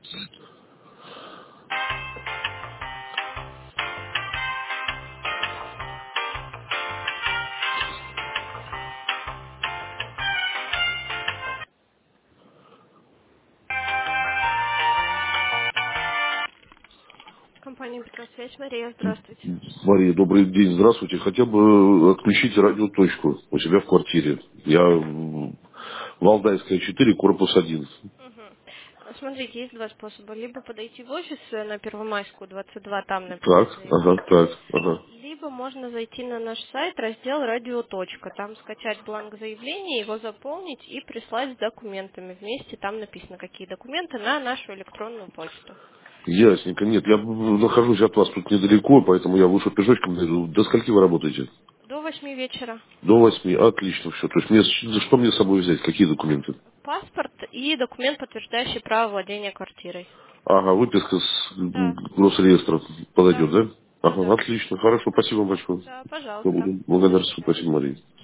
Компания «Петросвязь», Мария, здравствуйте. Мария, добрый день, здравствуйте. Хотел бы отключить радиоточку у себя в квартире. Я в Валдайская 4, корпус 1. Мгм. Смотрите, есть два способа. Либо подойти в офис на Первомайскую, 22, там написать Так, ага, заявление. так, ага. Либо можно зайти на наш сайт, раздел «Радиоточка». Там скачать бланк заявления, его заполнить и прислать с документами вместе. Там написано, какие документы, на нашу электронную почту. Ясненько. Нет, я нахожусь от вас тут недалеко, поэтому я лучше пешочком дойду. До скольки вы работаете? До 8 вечера. До 8. Отлично все. То есть что мне с собой взять? Какие документы? Паспорт и документ, подтверждающий право владения квартирой. Ага, выписка с Да, Госреестра подойдет, да, да? да, Ага, да. отлично. Хорошо, спасибо большое. Да, Я пожалуйста. буду До благодарствовать. свидания. Спасибо, Мария.